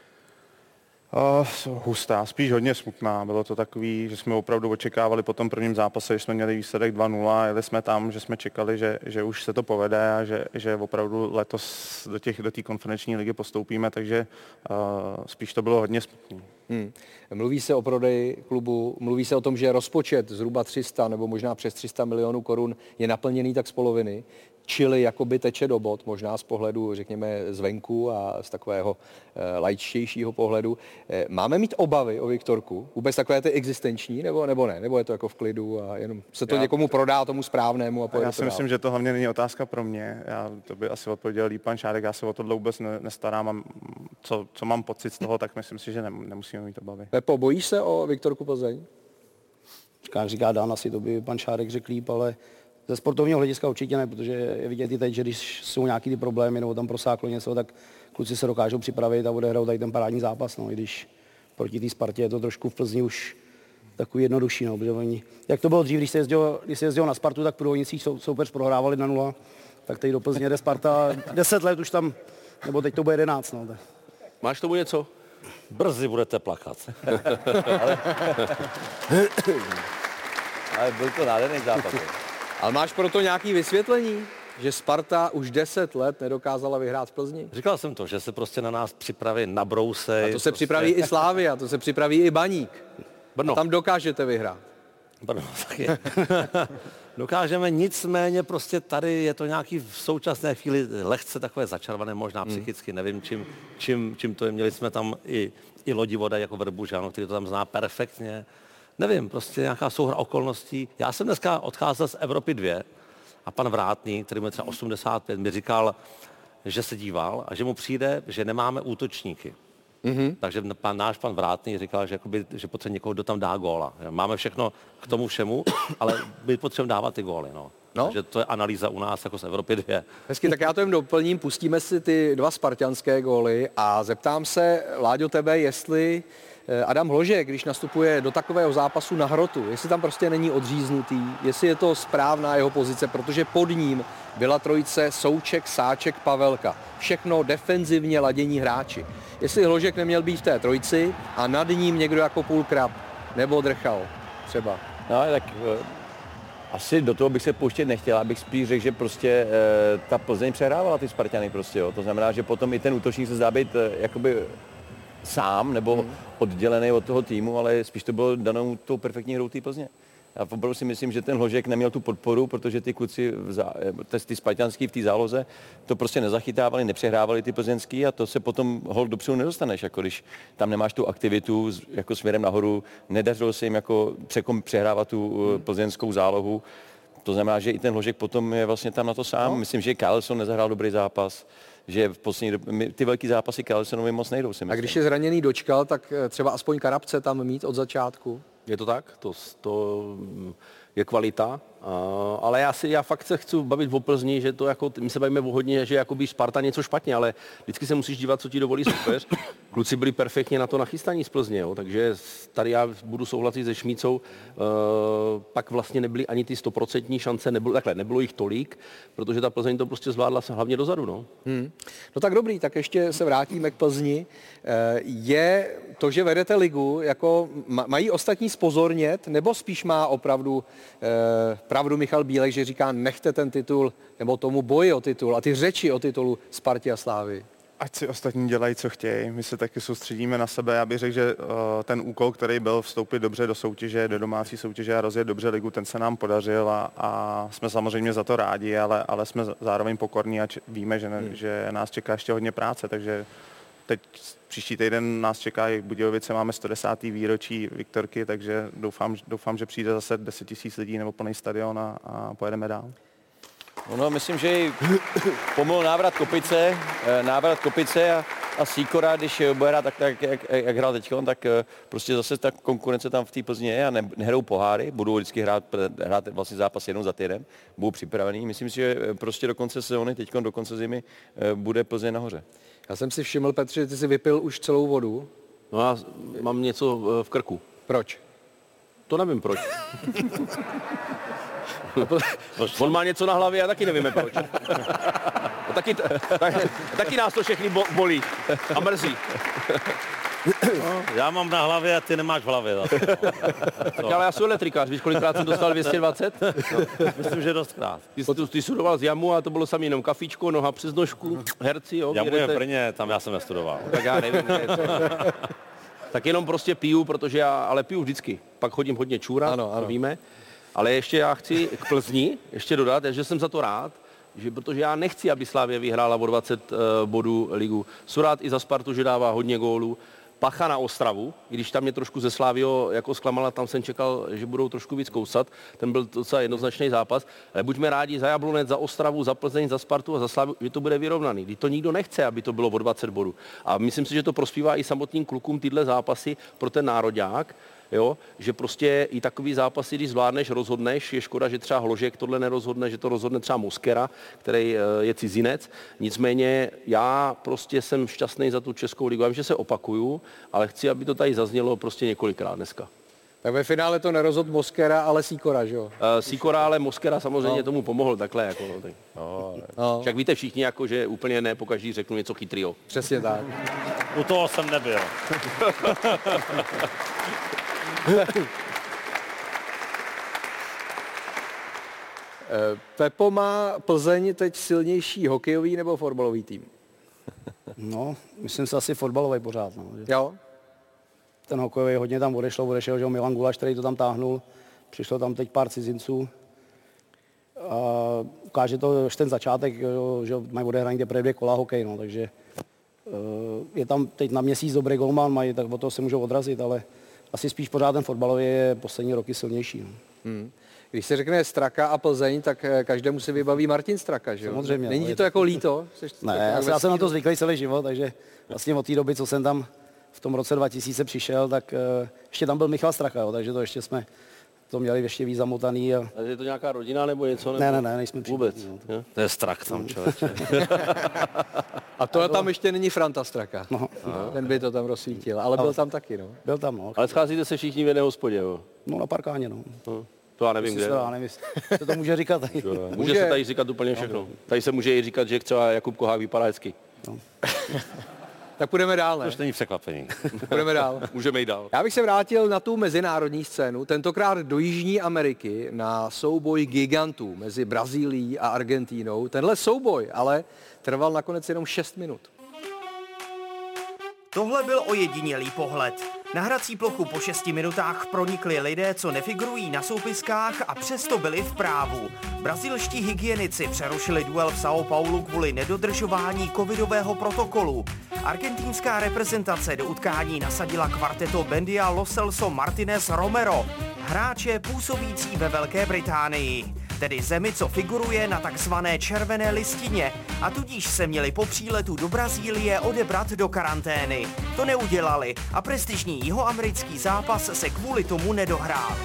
Hustá, spíš hodně smutná. Bylo to takový, že jsme opravdu očekávali po tom prvním zápase, že jsme měli výsledek 2-0, jeli jsme tam, že jsme čekali, že už se to povede a že opravdu letos do té konferenční ligy postoupíme, takže spíš to bylo hodně smutné. Mluví se o prodeji klubu, mluví se o tom, že rozpočet zhruba 300 nebo možná přes 300 milionů korun je naplněný tak z poloviny, čili jakoby teče do bod, možná z pohledu, řekněme, zvenku a z takového laičtějšího pohledu. Máme mít obavy o Viktorku? Vůbec takové ty existenční, nebo ne? Nebo je to jako v klidu a jenom se to někomu prodá tomu správnému a pojede. Já si myslím, že to hlavně není otázka pro mě. To by asi odpověděl líp pan Šárek, já se o tohle vůbec nestarám a co mám pocit z toho, tak myslím si, že nemusíme mít obavy. Pepo, bojíš se o Viktorku Plzeň? Říká Dan, asi to by pan Šárek řekl líp, ale ze sportovního hlediska určitě ne, protože je vidět i teď, že když jsou nějaký ty problémy nebo tam prosáklo něco, tak kluci se dokážou připravit a odehrajou tady ten parádní zápas. No, i když proti té Spartě je to trošku v Plzni už takový jednodušší. No, protože oni, jak to bylo dřív, když se jezdilo na Spartu, tak průvodnicích soupeř prohrávali 1-0, tak teď do Plzně jde Sparta 10 let už tam, nebo teď to bude 11. No, tak. Máš tomu něco? Brzy budete plakat. Ale byl to nádherný zápas. Ale máš proto nějaké vysvětlení, že Sparta už 10 let nedokázala vyhrát v Plzni? Říkal jsem to, že se prostě na nás připraví nabrousej. A to se připraví i Slavia, to se připraví i Baník. Brno. A tam dokážete vyhrát. Brno taky. Dokážeme, nicméně prostě tady je to nějaký v současné chvíli lehce takové začarvané, možná psychicky, nevím čím to je. Měli jsme tam i Lodivoda jako Vrbužano, který to tam zná perfektně. Nevím, prostě nějaká souhra okolností. Já jsem dneska odcházel z Evropy 2 a pan Vrátný, který mu je třeba 85, mi říkal, že se díval a že mu přijde, že nemáme útočníky. Takže náš pan Vrátný říkal, že potřebuje někoho, kdo tam dá góla. Máme všechno k tomu všemu, ale my potřebujeme dávat ty góly. No. Takže to je analýza u nás jako z Evropy 2. Hezky, tak já to jen doplním, pustíme si ty 2 spartanské góly a zeptám se, Láďo, tebe, jestli Adam Hložek, když nastupuje do takového zápasu na hrotu, jestli tam prostě není odříznutý, jestli je to správná jeho pozice, protože pod ním byla trojice Souček, Sáček, Pavelka. Všechno defenzivně ladění hráči. Jestli Hložek neměl být v té trojici a nad ním někdo jako Půlkrab nebo Drchal třeba. No, tak asi do toho bych se pouštět nechtěl, abych spíš řekl, že prostě ta Plzeň přehrávala ty Spartany prostě, jo. To znamená, že potom i ten útočník se zdá být jakoby sám nebo oddělený od toho týmu, ale spíš to bylo danou tou perfektní hrou té Plzně. Já opravdu si myslím, že ten Hložek neměl tu podporu, protože ty kluci, ty spartanský v té záloze, to prostě nezachytávali, nepřehrávali ty plzeňský a to se potom hol dopředu nedostaneš, jako když tam nemáš tu aktivitu jako směrem nahoru, nedařilo se jim jako přehrávat tu plzeňskou zálohu. To znamená, že i ten Hložek potom je vlastně tam na to sám. Myslím, že Karlsson nezahrál dobrý zápas, že v poslední době ty velký zápasy Karlssonovi moc nejdou. Si myslím. A když je zraněný Dočkal, tak třeba aspoň Karabce tam mít od začátku? Je to tak? To je kvalita, ale já fakt se chci bavit o Plzni, že to jako, my se bavíme o hodně, že jakoby Sparta něco špatně, ale vždycky se musíš dívat, co ti dovolí soupeř. Kluci byli perfektně na to nachystaní z Plzně, jo, takže tady já budu souhlasit se Šmícou, pak vlastně nebyly ani ty 100% šance, nebylo jich tolik, protože ta Plzeň to prostě zvládla hlavně dozadu. No. No tak dobrý, tak ještě se vrátíme k Plzni. Je to, že vedete ligu, jako mají ostatní zpozornět, nebo spíš má opravdu pravdu Michal Bílek, že říká nechte ten titul, nebo tomu boji o titul a ty řeči o titulu Spartě a Slávy? Ať si ostatní dělají, co chtějí. My se taky soustředíme na sebe. Já bych řekl, že ten úkol, který byl vstoupit dobře do soutěže, do domácí soutěže a rozjet dobře ligu, ten se nám podařil a jsme samozřejmě za to rádi, ale jsme zároveň pokorní a víme, že nás čeká ještě hodně práce, takže teď příští týden nás čeká i v Budějovice, máme 110. výročí Viktorky, takže doufám, že přijde zase 10 000 lidí nebo plný stadion a pojedeme dál. No, myslím, že pomohl návrat Kopice a Sýkora, když bude hrát tak jak hrál teď, tak prostě zase ta konkurence tam v té Plzni je a nehrajou poháry, budou vždycky hrát vlastně zápas jednou za týden, budou připravený. Myslím si, že prostě do konce sezóny, teď do konce zimy, bude Plzeň nahoře. Já jsem si všiml, Petře, že ty jsi vypil už celou vodu. No já mám něco v krku. Proč? To nevím proč. On má něco na hlavě a taky nevíme proč. Taky nás to všechny bolí a mrzí. No, já mám na hlavě a ty nemáš v hlavě. Tak ale já jsem elektrikář, víš, kolikrát jsem dostal 220? No, myslím, že dostkrát. Ty studoval z Jamu a to bylo samý jenom kafíčko, noha přes nožku, herci, jo. Jamu je v Brně, tam já jsem nestudoval. Tak já nevím. Tak jenom prostě piju, protože ale piju vždycky. Pak chodím hodně čůrat, ano. To víme. Ale ještě já chci k Plzni ještě dodat, že jsem za to rád, protože já nechci, aby Slavia vyhrála o 20 bodů ligu. Jsem rád i za Spartu, že dává hodně gólů. Pacha na Ostravu, i když tam mě trošku ze Slavio jako zklamala, tam jsem čekal, že budou trošku víc kousat. Ten byl docela jednoznačný zápas. Ale buďme rádi za Jablonec, za Ostravu, za Plzeň, za Spartu a za Slaviu, že to bude vyrovnaný. Když to nikdo nechce, aby to bylo o 20 bodů. A myslím si, že to prospívá i samotným klukům tyhle zápasy pro ten nároďák. Jo, že prostě i takový zápasy, když zvládneš, rozhodneš, je škoda, že třeba Hložek tohle nerozhodne, že to rozhodne třeba Moskera, který je cizinec. Nicméně já prostě jsem šťastný za tu Českou ligu. Já vím, že se opakuju, ale chci, aby to tady zaznělo prostě několikrát dneska. Tak ve finále to nerozhodl Moskera, ale Sýkora, že jo? Sýkora, ale Moskera samozřejmě tomu pomohl takhle. Jako, tak. Však víte všichni, jako, že úplně ne pokaždý řeknu něco chytrýho. Přesně tak. U toho jsem nebyl. Pepo, má Plzeň teď silnější hokejový nebo fotbalový tým? No, myslím si asi fotbalový pořád. No. Jo? Ten hokejový hodně tam odešel, že Milan Gulaš, který to tam táhnul. Přišlo tam teď pár cizinců. A ukáže to už ten začátek, že mají odehraní teprve 2 kola hokej, no, takže je tam teď na měsíc dobrý golman, mají, tak od toho se můžou odrazit, ale asi spíš pořád ten fotbalový je poslední roky silnější. No. Když se řekne Straka a Plzeň, tak každému se vybaví Martin Straka, že jo? Samozřejmě. Není ti to jako líto? Ne, já jsem na to zvyklý celý život, takže vlastně od té doby, co jsem tam v tom roce 2000 přišel, tak ještě tam byl Michal Straka, jo, takže to ještě jsme to měli ještě víc zamotaný. A je to nějaká rodina nebo něco? Nebo... Ne, nejsme vůbec. No. To je Strak tam, člověče. A to tam ještě není Franta Straka. No. Ten by to tam rozsvítil, ale byl tam taky, no. Byl tam, no. Ale scházíte se všichni v jedné hospodě, jo? No na parkáně, no. To já nevím, kde. Já nevím, se to může říkat. Může se tady říkat úplně všechno. Tady se může i říkat, že třeba Jakub Kohák vypadá hezky. No. Tak půjdeme dál, ne? To není překvapení. Půjdeme dál. Můžeme jít dál. Já bych se vrátil na tu mezinárodní scénu, tentokrát do Jižní Ameriky, na souboj gigantů mezi Brazílií a Argentínou. Tenhle souboj ale trval nakonec jenom 6 minut. Tohle byl ojedinělý pohled. Na hrací plochu po 6 minutách pronikli lidé, co nefigurují na soupiskách a přesto byli v právu. Brazilští hygienici přerušili duel v São Paulu kvůli nedodržování covidového protokolu. Argentinská reprezentace do utkání nasadila kvarteto Bendia, Lo Celso, Martinez, Romero, hráče působící ve Velké Británii, tedy zemi, co figuruje na takzvané červené listině, a tudíž se měli po příletu do Brazílie odebrat do karantény. To neudělali a prestižní jihoamerický zápas se kvůli tomu nedohrál.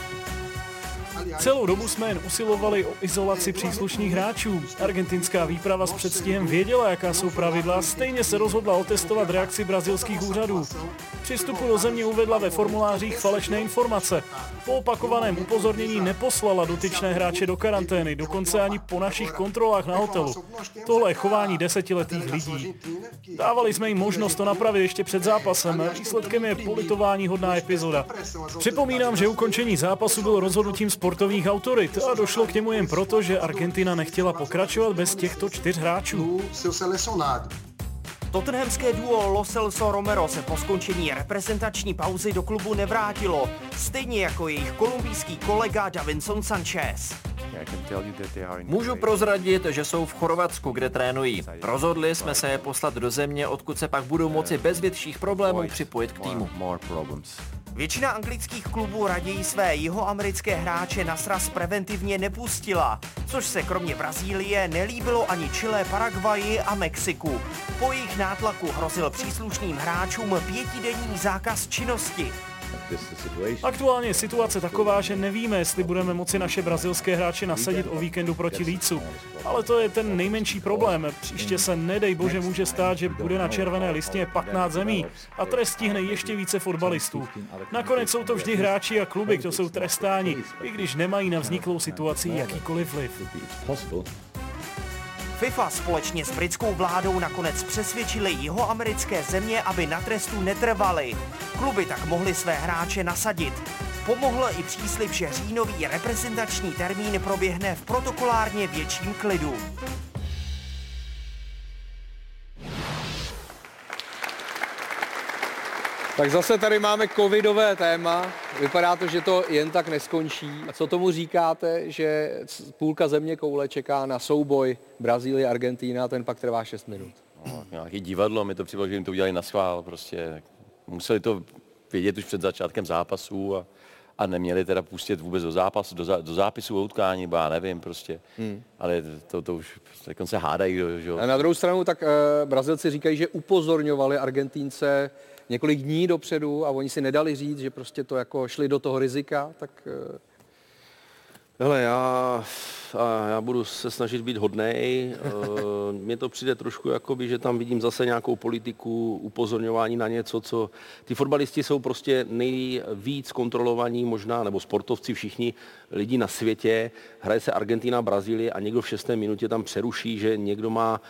Celou dobu jsme jen usilovali o izolaci příslušných hráčů. Argentinská výprava s předstihem věděla, jaká jsou pravidla, stejně se rozhodla otestovat reakci brazilských úřadů. Při vstupu do země uvedla ve formulářích falešné informace. Po opakovaném upozornění neposlala dotyčné hráče do karantény, dokonce ani po našich kontrolách na hotelu. Tohle je chování 10letých lidí. Dávali jsme jim možnost to napravit ještě před zápasem. Výsledkem je politováníhodná epizoda. Připomínám, že ukončení zápasu bylo rozhodnutím sportovních autorit a došlo k němu jen proto, že Argentina nechtěla pokračovat bez těchto 4 hráčů. Tottenhamské duo Lo Celso Romero se po skončení reprezentační pauzy do klubu nevrátilo, stejně jako jejich kolumbijský kolega Davinson Sanchez. Můžu prozradit, že jsou v Chorvatsku, kde trénují. Rozhodli jsme se je poslat do země, odkud se pak budou moci bez větších problémů připojit k týmu. Většina anglických klubů raději své jihoamerické hráče na sraz preventivně nepustila, což se kromě Brazílie nelíbilo ani Chile, Paraguayi a Mexiku. Po jejich nátlaku hrozil příslušným hráčům 5denní zákaz činnosti. Aktuálně je situace taková, že nevíme, jestli budeme moci naše brazilské hráče nasadit o víkendu proti Leedsu. Ale to je ten nejmenší problém. Příště se nedej bože může stát, že bude na červené listině 15 zemí a trest stihne ještě více fotbalistů. Nakonec jsou to vždy hráči a kluby, kdo jsou trestáni, i když nemají na vzniklou situaci jakýkoliv vliv. FIFA společně s britskou vládou nakonec přesvědčili jihoamerické země, aby na trestu netrvali. Kluby tak mohly své hráče nasadit. Pomohl i příslib, že říjnový reprezentační termín proběhne v protokolárně větším klidu. Tak zase tady máme covidové téma. Vypadá to, že to jen tak neskončí. A co tomu říkáte, že půlka země koule čeká na souboj Brazílie, Argentína, ten pak trvá 6 minut? No, nějaký divadlo, mi to připadlo, že jim to udělali na schvál. Prostě museli to vědět už před začátkem zápasů a neměli teda pustit vůbec do zápasu, do zápisu o utkání, bo já nevím prostě. Ale to už se hádají. Že? A na druhou stranu tak Brazilci říkají, že upozorňovali Argentínce několik dní dopředu a oni si nedali říct, že prostě to jako šli do toho rizika, tak... Hele, já budu se snažit být hodnej. Mně to přijde trošku jakoby, že tam vidím zase nějakou politiku, upozorňování na něco, co... Ty fotbalisti jsou prostě nejvíc kontrolovaní možná, nebo sportovci všichni lidi na světě. Hraje se Argentina, Brazílie a někdo v 6. minutě tam přeruší, že někdo má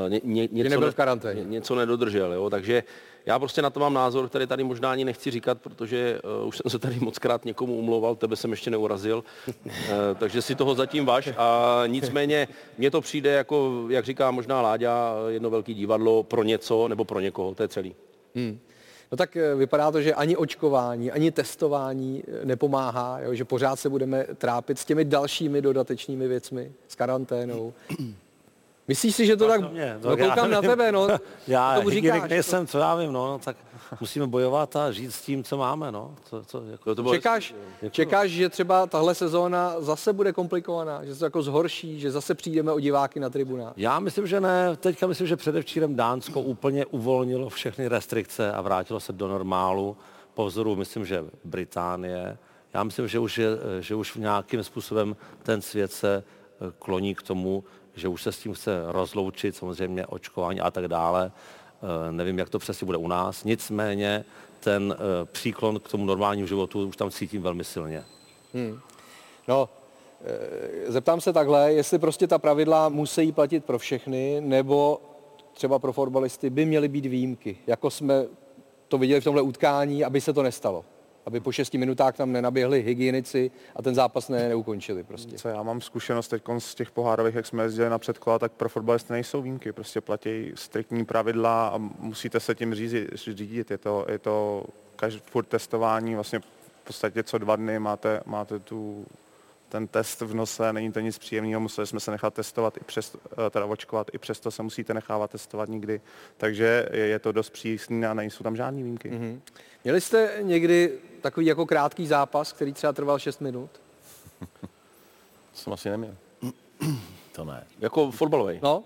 něco nedodržel. Jo? Takže já prostě na to mám názor, který tady možná ani nechci říkat, protože už jsem se tady mockrát někomu umlouval, tebe jsem ještě neurazil, takže si toho zatím váž. A nicméně mně to přijde jako, jak říká možná Láďa, jedno velké divadlo pro něco nebo pro někoho, to je celý. No tak vypadá to, že ani očkování, ani testování nepomáhá, jo? Že pořád se budeme trápit s těmi dalšími dodatečnými věcmi, s karanténou. Myslíš si, že to tak... No koukám na tebe, no. Já hygienik nejsem, co já vím, no, tak musíme bojovat a žít s tím, co máme, no. Čekáš, že třeba tahle sezóna zase bude komplikovaná, že se to jako zhorší, že zase přijdeme o diváky na tribunách? Já myslím, že ne. Teďka myslím, že předevčírem Dánsko úplně uvolnilo všechny restrikce a vrátilo se do normálu. Po vzoru, myslím, že Británie. Já myslím, že už nějakým způsobem ten svět se kloní k tomu, že už se s tím chce rozloučit, samozřejmě očkování a tak dále. Nevím, jak to přesně bude u nás. Nicméně ten příklon k tomu normálnímu životu už tam cítím velmi silně. No, zeptám se takhle, jestli prostě ta pravidla musí platit pro všechny, nebo třeba pro fotbalisty by měly být výjimky, jako jsme to viděli v tomhle utkání, aby se to nestalo. Aby po 6 minutách tam nenaběhli hygienici a ten zápas neukončili prostě. Co já mám zkušenost teď z těch pohárových, jak jsme jezdili na předkola, tak pro fotbalisty nejsou výjimky, prostě platí striktní pravidla a musíte se tím řídit. Je to furt testování, vlastně v podstatě co 2 dny máte ten test v nose, není to nic příjemného, museli jsme se nechat testovat teda očkovat, i přesto se musíte nechávat testovat nikdy, takže je to dost přísný a nejsou tam žádný výjimky. Mm-hmm. Měli jste někdy takový jako krátký zápas, který třeba trval 6 minut? Jsem asi neměl. To ne. Jako fotbalový. No.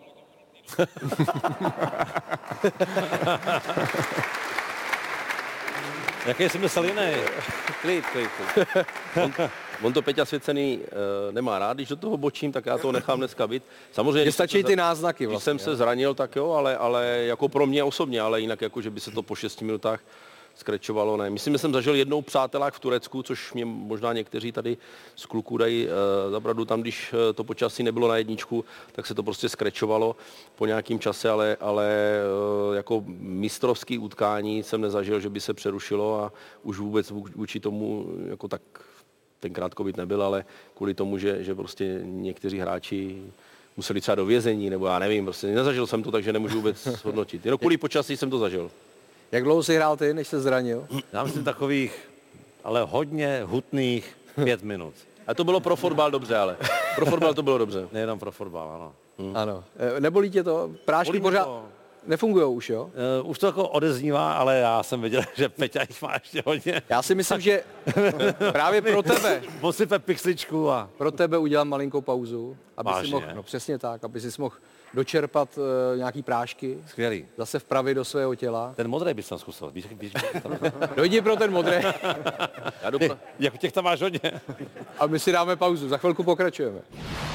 Jaký jsi myslel jiný? Klid. On to Peťa Svěcený nemá rád, když do toho bočím, tak já to nechám dneska být. Samozřejmě stačí ty náznaky vlastně. Když jsem se zranil, tak jo, ale jako pro mě osobně, ale jinak jako, že by se to po 6 minutách skrečovalo, ne. Myslím, že jsem zažil jednou přátelák v Turecku, což mě možná někteří tady z kluků dají za pravdu, tam, když to počasí nebylo na jedničku, tak se to prostě skrečovalo po nějakým čase, ale jako mistrovský utkání jsem nezažil, že by se přerušilo a už vůbec vůči tomu jako tak tenkrát covid nebyl, ale kvůli tomu, že prostě někteří hráči museli třeba do vězení, nebo já nevím, prostě nezažil jsem to, takže nemůžu vůbec hodnotit. Jenom kvůli počasí jsem to zažil. Jak dlouho jsi hrál ty, než se zranil? Já myslím takových, ale hodně hutných 5 minut. A to bylo pro fotbal dobře, ale pro fotbal to bylo dobře. Nejenom pro fotbal, ano. Ano. Nebolí tě to? Prášky pořád nefungujou už, jo? Už to jako odeznívá, ale já jsem viděl, že Peťa jich má ještě hodně. Já si myslím, že právě pro tebe. Posype pixličku a... Pro tebe udělám malinkou pauzu, aby si mohl, no přesně tak, aby si mohl dočerpat nějaký prášky. Skvělý. Zase vpravit do svého těla. Ten modrý bys tam zkusil. Dojdi pro ten modrý. Jak těch tam máš hodně. A my si dáme pauzu, za chvilku pokračujeme.